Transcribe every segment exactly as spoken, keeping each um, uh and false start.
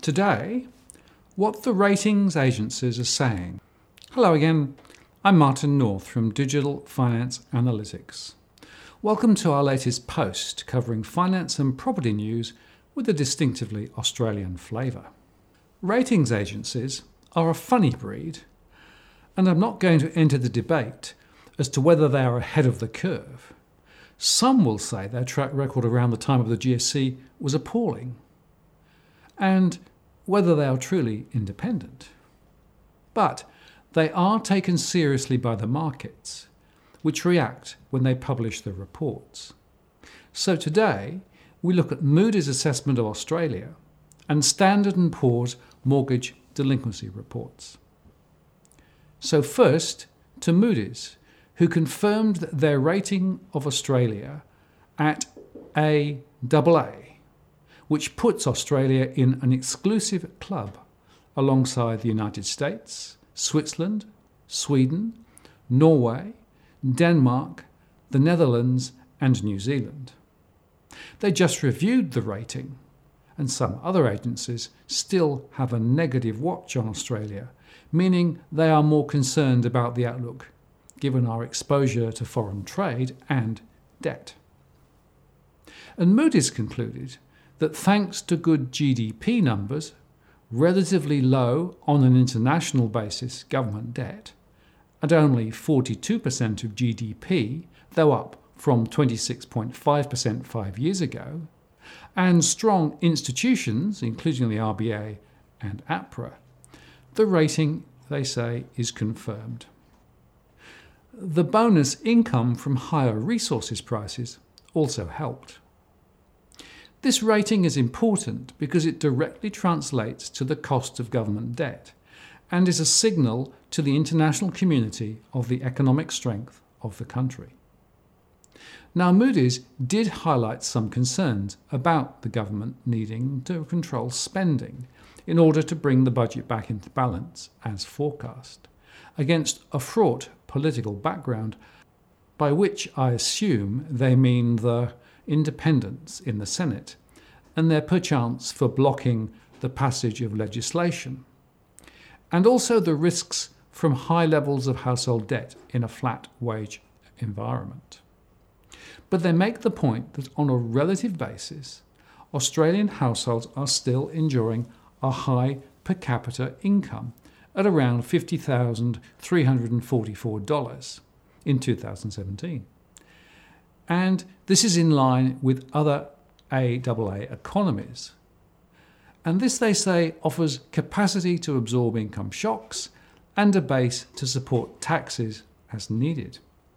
Today, what the ratings agencies are saying. Hello again, I'm Martin North from Digital Finance Analytics. Welcome to our latest post covering finance and property news with a distinctively Australian flavour. Ratings agencies are a funny breed, and I'm not going to enter the debate as to whether they are ahead of the curve. Some will say their track record around the time of the G F C was appalling, and whether they are truly independent. But they are taken seriously by the markets, which react when they publish their reports. So today, we look at Moody's assessment of Australia and Standard and Poor's mortgage delinquency reports. So first, to Moody's, who confirmed their rating of Australia at A double A, which puts Australia in an exclusive club alongside the United States, Switzerland, Sweden, Norway, Denmark, the Netherlands and New Zealand. They just reviewed the rating, and some other agencies still have a negative watch on Australia, meaning they are more concerned about the outlook given our exposure to foreign trade and debt. And Moody's concluded that thanks to good G D P numbers, relatively low on an international basis government debt, at only forty-two percent of G D P, though up from twenty-six point five percent five years ago, and strong institutions, including the R B A and APRA, the rating, they say, is confirmed. The bonus income from higher resources prices also helped. This rating is important because it directly translates to the cost of government debt and is a signal to the international community of the economic strength of the country. Now, Moody's did highlight some concerns about the government needing to control spending in order to bring the budget back into balance as forecast, against a fraught political background, by which I assume they mean the independents in the Senate and their perchance for blocking the passage of legislation, and also the risks from high levels of household debt in a flat wage environment. But they make the point that on a relative basis, Australian households are still enjoying a high per capita income at around fifty thousand three hundred forty-four dollars in two thousand seventeen. And this is in line with other A double A economies. And this, they say, offers capacity to absorb income shocks and a base to support taxes as needed.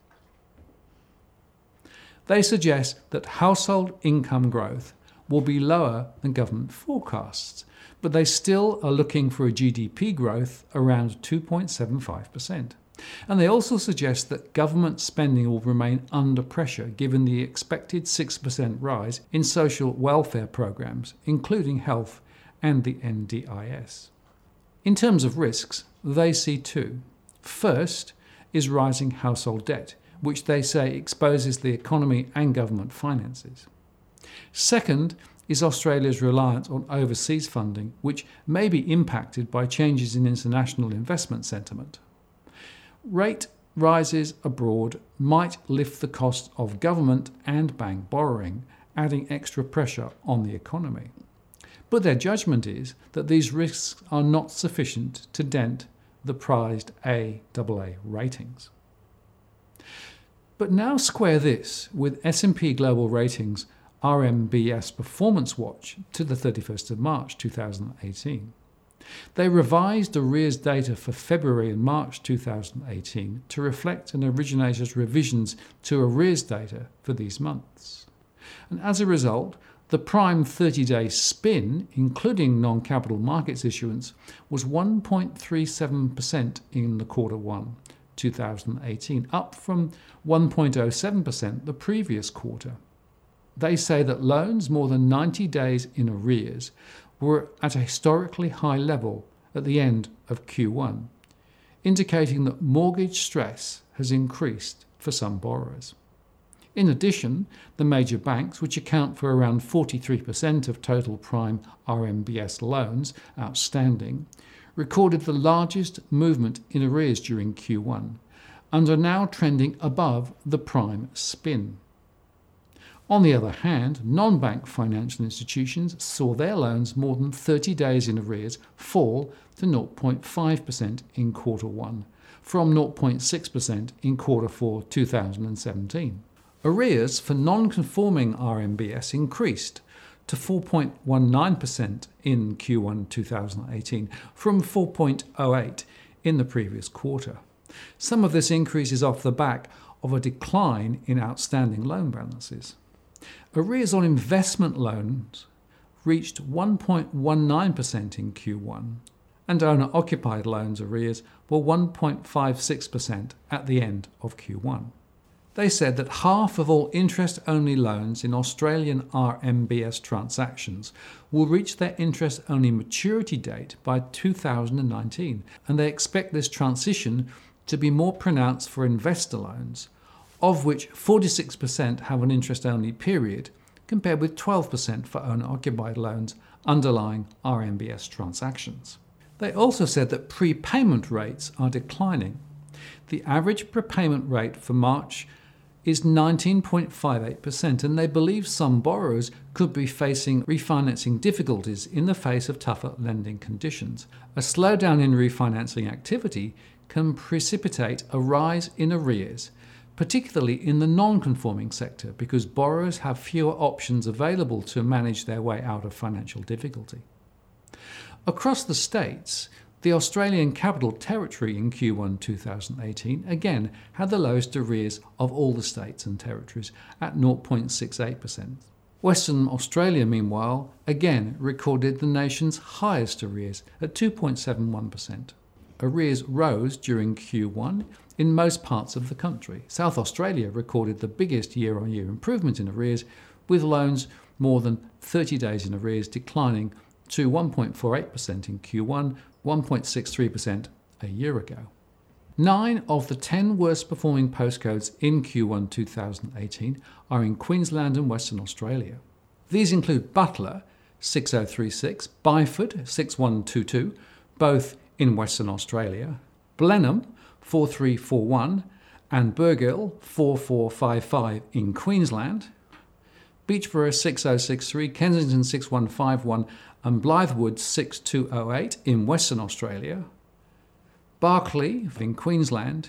They suggest that household income growth will be lower than government forecasts, but they still are looking for a G D P growth around two point seven five percent. And they also suggest that government spending will remain under pressure given the expected six percent rise in social welfare programs, including health and the N D I S. In terms of risks, they see two. First is rising household debt, which they say exposes the economy and government finances. Second is Australia's reliance on overseas funding, which may be impacted by changes in international investment sentiment. Rate rises abroad might lift the cost of government and bank borrowing, adding extra pressure on the economy. But their judgment is that these risks are not sufficient to dent the prized A double A ratings. But now square this with S and P Global Ratings R M B S Performance Watch to the thirty-first of March two thousand eighteen. They revised arrears data for February and March two thousand eighteen to reflect an originator's revisions to arrears data for these months. And as a result, the prime thirty-day spin, including non-capital markets issuance, was one point three seven percent in the quarter one two thousand eighteen, up from one point zero seven percent the previous quarter. They say that loans more than ninety days in arrears were at a historically high level at the end of Q one, indicating that mortgage stress has increased for some borrowers. In addition, the major banks, which account for around forty-three percent of total prime R M B S loans outstanding, recorded the largest movement in arrears during Q one and are now trending above the prime spin. On the other hand, non-bank financial institutions saw their loans more than thirty days in arrears fall to zero point five percent in quarter one, from zero point six percent in quarter four two thousand seventeen. Arrears for non-conforming R M B S increased to four point one nine percent in Q one two thousand eighteen, from four point zero eight percent in the previous quarter. Some of this increase is off the back of a decline in outstanding loan balances. Arrears on investment loans reached one point one nine percent in Q one, and owner-occupied loans arrears were one point five six percent at the end of Q one. They said that half of all interest-only loans in Australian R M B S transactions will reach their interest-only maturity date by two thousand nineteen, and they expect this transition to be more pronounced for investor loans, of which forty-six percent have an interest-only period, compared with twelve percent for owner-occupied loans underlying R M B S transactions. They also said that prepayment rates are declining. The average prepayment rate for March is nineteen point five eight percent, and they believe some borrowers could be facing refinancing difficulties in the face of tougher lending conditions. A slowdown in refinancing activity can precipitate a rise in arrears, particularly in the non-conforming sector, because borrowers have fewer options available to manage their way out of financial difficulty. Across the states, the Australian Capital Territory in Q one two thousand eighteen again had the lowest arrears of all the states and territories at zero point six eight percent. Western Australia, meanwhile, again recorded the nation's highest arrears at two point seven one percent. Arrears rose during Q one in most parts of the country. South Australia recorded the biggest year-on-year improvement in arrears, with loans more than thirty days in arrears declining to one point four eight percent in Q one, one point six three percent a year ago. Nine of the ten worst performing postcodes in Q one two thousand eighteen are in Queensland and Western Australia. These include Butler six oh three six, Byford six one two two, both in Western Australia, Blenheim four three four one, and Burgill four four five five in Queensland, Beechborough six oh six three, Kensington six one five one, and Blythewood six two oh eight in Western Australia, Barkly in Queensland,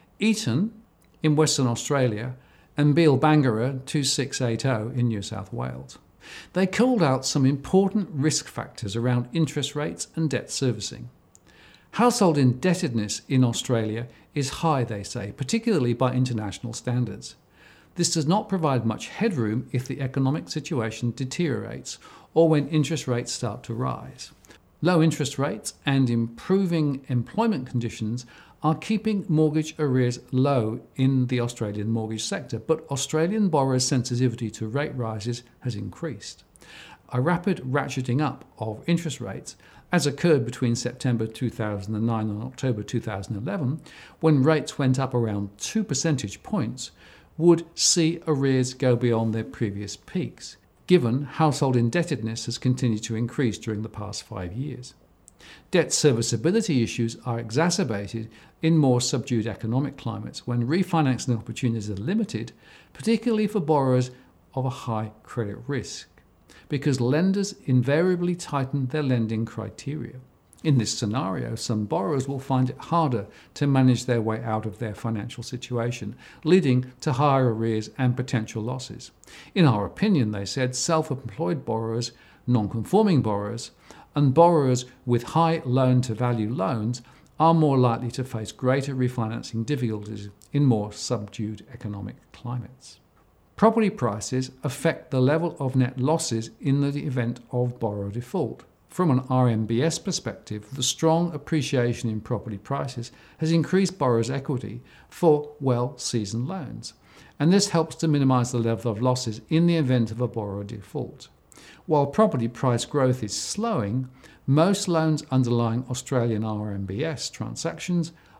Eton in Western Australia, and Beal Bangara two six eight oh in New South Wales. They called out some important risk factors around interest rates and debt servicing. Household indebtedness in Australia is high, they say, particularly by international standards. This does not provide much headroom if the economic situation deteriorates or when interest rates start to rise. Low interest rates and improving employment conditions are keeping mortgage arrears low in the Australian mortgage sector, but Australian borrowers' sensitivity to rate rises has increased. A rapid ratcheting up of interest rates, as occurred between September two thousand nine and October two thousand eleven, when rates went up around two percentage points, would see arrears go beyond their previous peaks, given household indebtedness has continued to increase during the past five years. Debt serviceability issues are exacerbated in more subdued economic climates when refinancing opportunities are limited, particularly for borrowers of a high credit risk, because lenders invariably tighten their lending criteria. In this scenario, some borrowers will find it harder to manage their way out of their financial situation, leading to higher arrears and potential losses. In our opinion, they said, self-employed borrowers, non-conforming borrowers, and borrowers with high loan-to-value loans are more likely to face greater refinancing difficulties in more subdued economic climates. Property prices affect the level of net losses in the event of borrower default. From an R M B S perspective, the strong appreciation in property prices has increased borrowers' equity for well-seasoned loans, and this helps to minimise the level of losses in the event of a borrower default. While property price growth is slowing, most loans underlying Australian R M B S transactions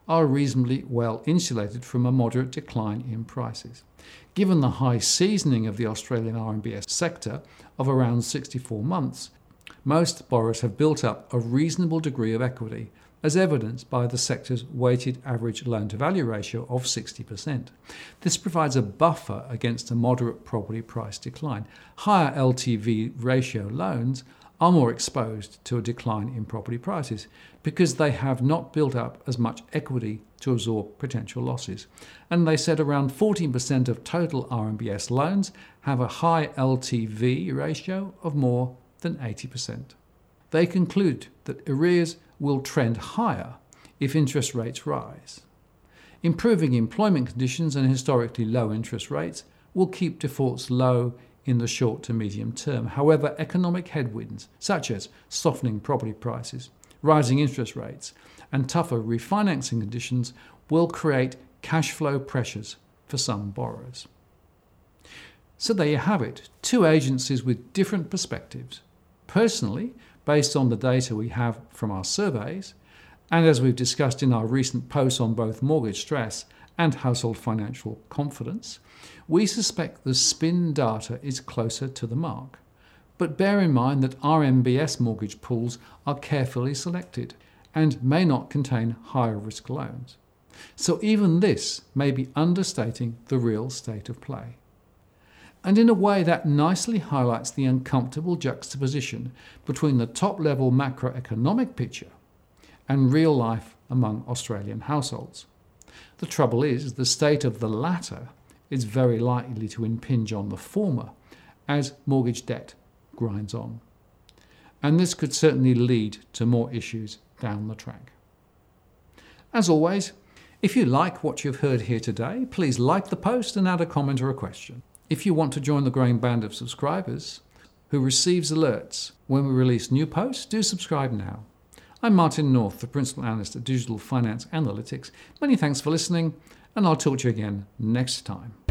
are reasonably well insulated from a moderate decline in prices. Given the high seasoning of the Australian R M B S sector of around sixty-four months, most borrowers have built up a reasonable degree of equity, as evidenced by the sector's weighted average loan-to-value ratio of sixty percent. This provides a buffer against a moderate property price decline. Higher L T V ratio loans are more exposed to a decline in property prices because they have not built up as much equity to absorb potential losses. And they said around fourteen percent of total R M B S loans have a high L T V ratio of more than eighty percent. They conclude that arrears will trend higher if interest rates rise. Improving employment conditions and historically low interest rates will keep defaults low in the short to medium term. However, economic headwinds such as softening property prices, rising interest rates, and tougher refinancing conditions will create cash flow pressures for some borrowers. So there you have it, two agencies with different perspectives. Personally, based on the data we have from our surveys, and as we've discussed in our recent posts on both mortgage stress and household financial confidence, we suspect the spin data is closer to the mark. But bear in mind that R M B S mortgage pools are carefully selected and may not contain higher risk loans. So even this may be understating the real state of play. And in a way that nicely highlights the uncomfortable juxtaposition between the top-level macroeconomic picture and real life among Australian households. The trouble is, the state of the latter is very likely to impinge on the former as mortgage debt grinds on. And this could certainly lead to more issues down the track. As always, if you like what you've heard here today, please like the post and add a comment or a question. If you want to join the growing band of subscribers who receives alerts when we release new posts, do subscribe now. I'm Martin North, the Principal Analyst at Digital Finance Analytics. Many thanks for listening, and I'll talk to you again next time.